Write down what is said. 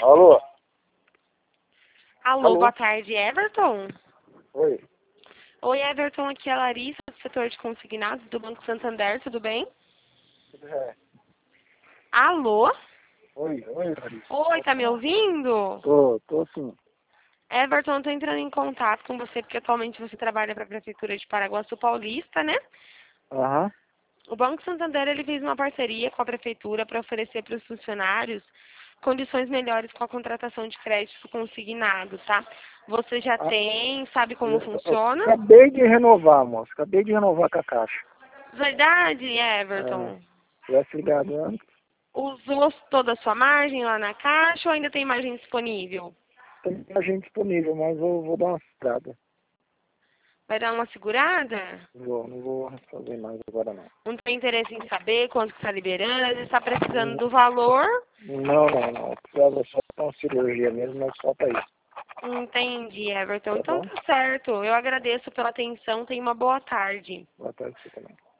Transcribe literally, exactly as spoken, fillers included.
Alô? Alô, Alô? boa tarde, Everton. Oi. Oi, Everton, aqui é a Larissa, do setor de consignados do Banco Santander, tudo bem? É. Alô? Oi, oi, Larissa. Oi, tá me ouvindo? Tô, tô sim. Everton, eu tô entrando em contato com você porque atualmente você trabalha para a Prefeitura de Paraguaçu Paulista, né? Aham. O Banco Santander ele fez uma parceria com a Prefeitura para oferecer para os funcionários condições melhores com a contratação de crédito consignado, tá? Você já Ah, tem, sabe como eu- eu funciona? acabei de renovar, moço. Acabei de renovar com a caixa. Verdade, É. Everton? Tivesse ligado antes, Usou toda a sua margem lá na caixa ou ainda tem margem disponível? tem agente disponível, mas eu vou dar uma estrada. Vai dar uma segurada? Não vou, não vou fazer mais agora não. Não tem interesse em saber quanto está liberando? Às vezes está precisando Hum, do valor? Não, não, não. Precisava só pra uma cirurgia mesmo, mas só pra isso. Entendi, Everton. Tá Então bom? tá certo. Eu agradeço pela atenção. Tenha uma boa tarde. Boa tarde pra você também.